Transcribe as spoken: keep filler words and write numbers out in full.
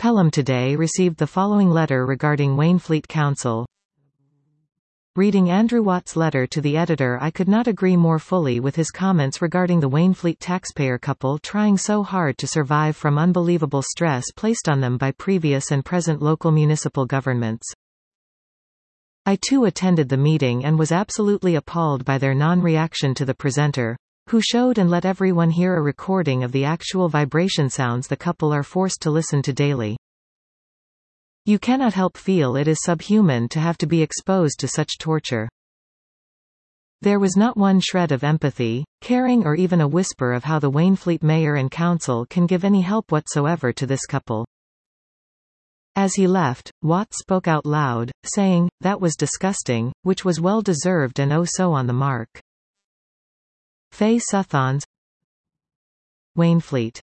Pelham Today received the following letter regarding Waynflete Council. Reading Andrew Watt's letter to the editor, I could not agree more fully with his comments regarding the Waynflete taxpayer couple trying so hard to survive from unbelievable stress placed on them by previous and present local municipal governments. I too attended the meeting and was absolutely appalled by their non-reaction to the presenter, who showed and let everyone hear a recording of the actual vibration sounds the couple are forced to listen to daily. You cannot help feel it is subhuman to have to be exposed to such torture. There was not one shred of empathy, caring, or even a whisper of how the Waynflete mayor and council can give any help whatsoever to this couple. As he left, Watt spoke out loud, saying, "That was disgusting," which was well deserved and oh so on the mark. Faye Suthons, Waynflete.